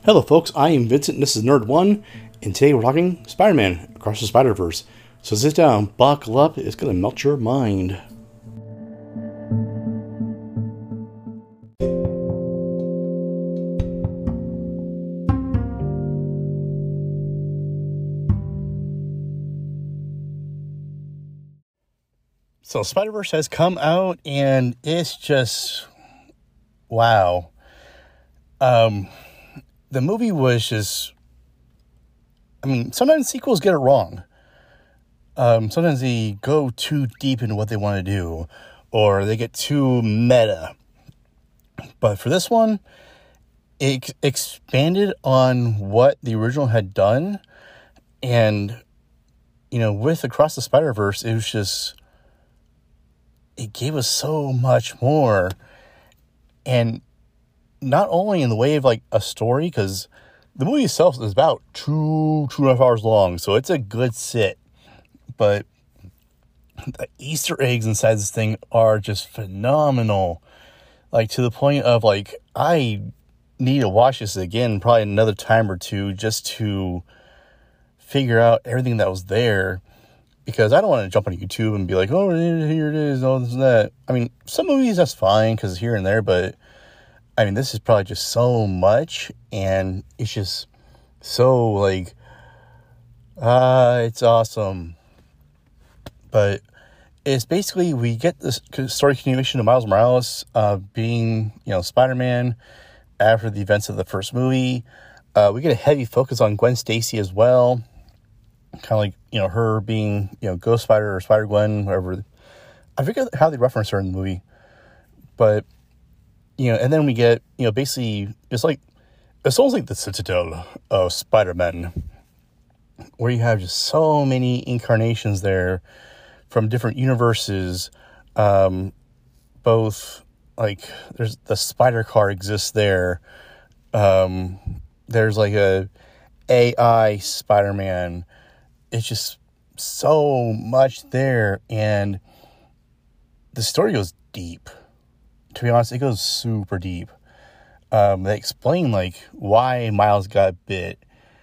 Hello folks, I am Vincent and this is Nerd1, and today we're talking Spider-Man Across the Spider-Verse. So sit down, buckle up, it's going to melt your mind. So Spider-Verse has come out and it's just, wow. The movie was just, sometimes sequels get it wrong. Sometimes they go too deep into what they want to do, or they get too meta. But for this one, it expanded on what the original had done. And, with Across the Spider-Verse, it gave us so much more. And not only in the way of like a story, because the movie itself is about two and a half hours long, so it's a good sit. But the Easter eggs inside this thing are just phenomenal. Like, to the point of like, I need to watch this again probably another time or two just to figure out everything that was there. Because I don't want to jump on YouTube and be like, oh, here it is, oh, this and that. Some movies that's fine because here and there, but this is probably just so much, and it's just so, like, it's awesome. But it's basically, we get this story continuation of Miles Morales being, Spider-Man after the events of the first movie. We get a heavy focus on Gwen Stacy as well. Kind of like, her being, Ghost Spider or Spider-Gwen, whatever. I forget how they reference her in the movie. But and then we get, basically, it's almost like the Citadel of Spider-Man, where you have just so many incarnations there from different universes. Both, like, there's the spider car exists there. There's like a AI Spider-Man. It's just so much there, and the story goes deep. To be honest, it goes super deep. They explain, like, why Miles got bit.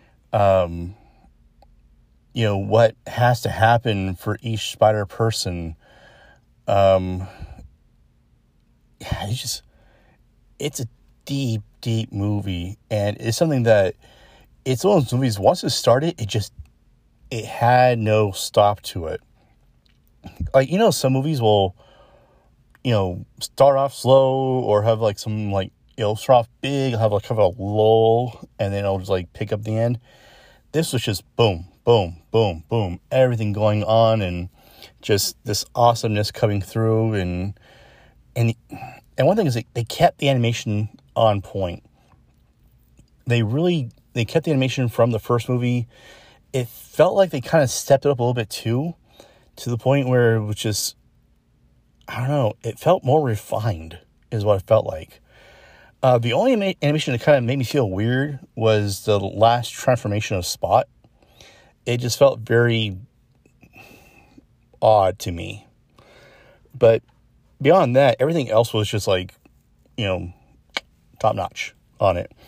What has to happen for each spider person. It's a deep, deep movie. And it's something that, it's one of those movies, once it started, it had no stop to it. Like, some movies will, start off slow, or have like some, like, start off big, have like kind of a lull, and then it'll just like pick up the end. This was just boom, boom, boom, boom, everything going on, and just this awesomeness coming through, and one thing is they kept the animation on point. They kept the animation from the first movie. It felt like they kind of stepped it up a little bit too, to the point where it was just, I don't know, it felt more refined, is what it felt like. The only animation that kind of made me feel weird was the last transformation of Spot. It just felt very odd to me. But beyond that, everything else was just like, top notch on it.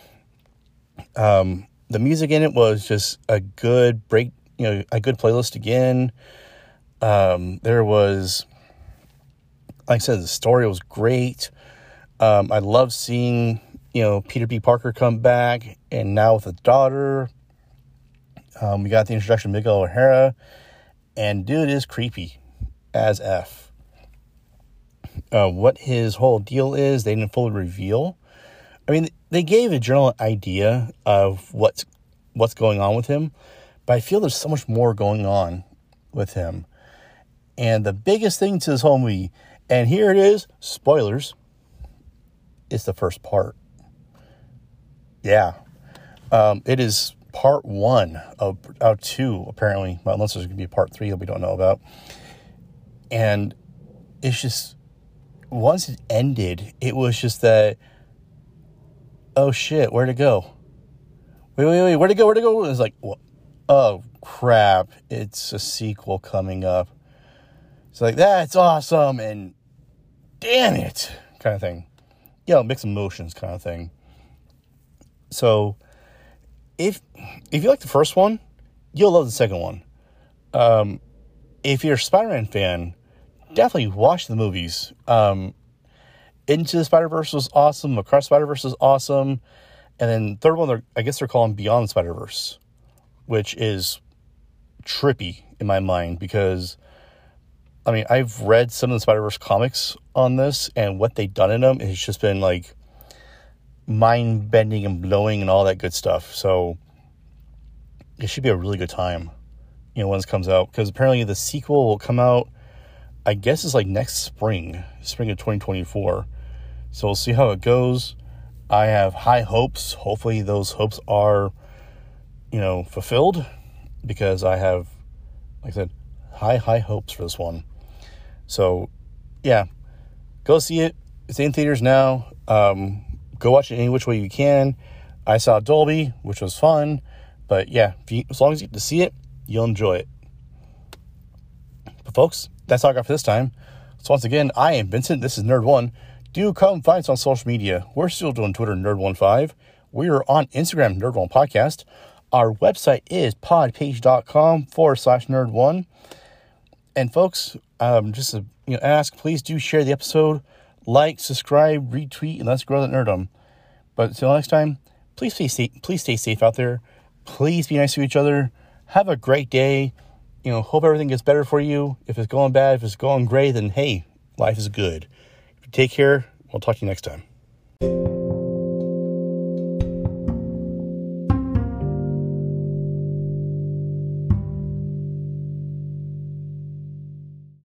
The music in it was just a good a good playlist again. There was, like I said, the story was great. I love seeing, Peter B. Parker come back, and now with a daughter. We got the introduction of Miguel O'Hara, and dude is creepy as F. What his whole deal is, they didn't fully reveal. They gave a general idea of what's going on with him, but I feel there's so much more going on with him. And the biggest thing to this whole movie, and here it is, spoilers, it's the first part. Yeah. It is part 1 of 2, apparently. Well, unless there's going to be a part 3 that we don't know about. And it's just, once it ended, it was just that, oh shit, where'd it go? Wait, where'd it go? It was like, oh crap, it's a sequel coming up. It's like, that's awesome, and damn it, kind of thing. Mixed emotions kind of thing. So if you like the first one, you'll love the second one. If you're a Spider-Man fan, definitely watch the movies. Into the Spider-Verse was awesome. Across Spider-Verse is awesome. And then third one, I guess they're calling Beyond the Spider-Verse, which is trippy in my mind because, I mean, I've read some of the Spider-Verse comics on this, and what they've done in them has just been, like, mind-bending and blowing and all that good stuff. So it should be a really good time, when this comes out. Because apparently the sequel will come out, I guess it's like next spring of 2024. So we'll see how it goes. I have high hopes. Hopefully those hopes are, fulfilled, because I have, like I said, high hopes for this one. So, yeah, go see it. It's in theaters now. Go watch it any which way you can. I saw Dolby, which was fun. But, yeah, as long as you get to see it, you'll enjoy it. But, folks, that's all I got for this time. So, once again, I am Vincent. This is Nerd1. Do come find us on social media. We're still doing Twitter, Nerd15. We are on Instagram, Nerd1 Podcast. Our website is podpage.com/Nerd1. And folks, just to ask, please do share the episode, like, subscribe, retweet, and let's grow that nerdom. But until next time, please stay safe out there. Please be nice to each other. Have a great day. Hope everything gets better for you. If it's going bad, if it's going great, then hey, life is good. Take care. We'll talk to you next time.